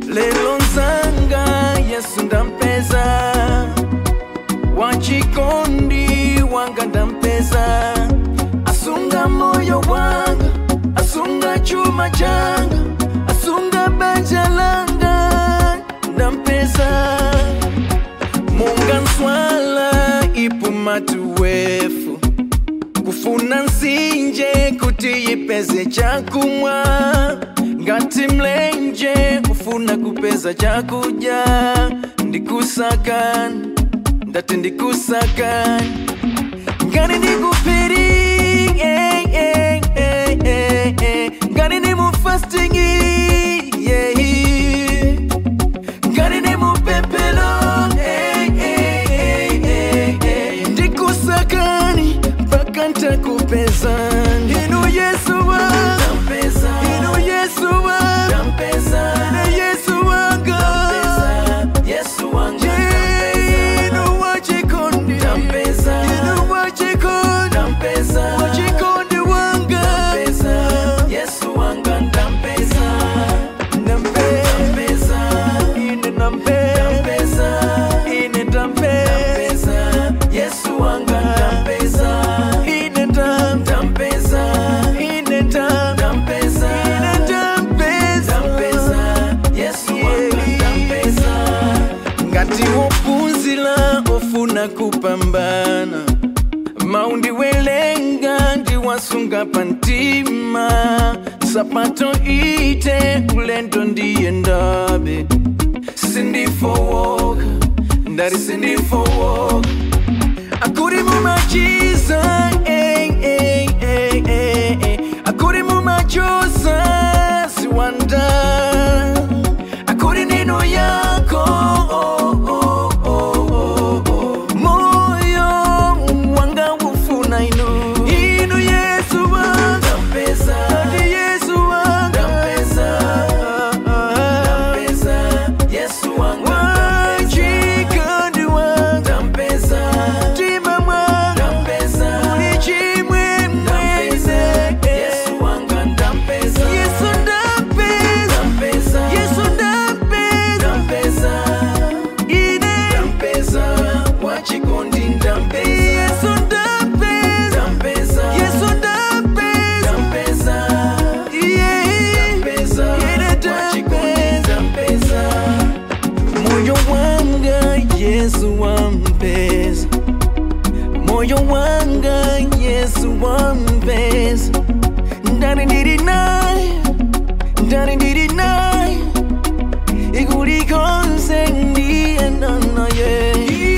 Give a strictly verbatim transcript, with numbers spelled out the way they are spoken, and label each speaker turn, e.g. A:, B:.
A: lelo nzanga Yesu ndampeza, wachikondi wanga ndampeza, asunga moyo wanga, asunga chuma changa, asunga banja langa ndampeza. Munga nswala ipumatu wefu, kufuna nsinje kuti yipeze chakumwa, ngati mlenje ufuna kupeza chakuja. Ndikusakani, ndati ndikusakani, ngani ndikupiri, eh, eh, eh, eh, eh. Ngani ndimu fasting, yeah. Ngani ndimu pepelo, eh, eh, eh, eh, eh. Ndikusakani, mpaka ntakupeza. Inu Yesu wanga ndampeza, inu Yesu wanga ndampeza, inu Yesu wanga ndampeza, Yesu wanga ndampeza, inu wachikondi ndampeza, inu wachikondi ndampeza, wachikondi wanga ndampeza, Yesu wanga ndampeza, ndampeza, ine ndampeza, ine ndampeza, Yesu wanga ndampeza, ine ndampeza, ine ndampeza, ine ndampeza, Yesu wanga ndampeza. Ngati wopunzila ofuna kupambana, maundi welenga ndi wasunga pantima, sapato ite ulendo ndiye ndabe. Sindifowoka, ndari sindifowoka, akuri mumachiza, eh, eh, eh, eh, eh. Akuri mumachoza siwanda, akuri neno yako, oh, oh, oh, oh, oh. Moyo wanga ufuna inu, inu Yesu wanga ndampeza, ati Yesu wanga ndampeza, ndampeza, Yesu wanga wachikondi wanga ndampeza, tima mwanga ndampeza, ulichimwe mweze, Yesu wanga ndampeza, Yesu ndampeza, Yesu ndampeza, ine ndampeza, wachikondi ndampeza, Yesu ndampeza, Yesu ndampeza, yeah, ndampeza, wachikondi ndampeza. Moyo wanga Yesu wampeza, moyo wanga Yesu wampeza, ndani ndiri naye, ndani ndiri naye, ikulikonse ndiye naye.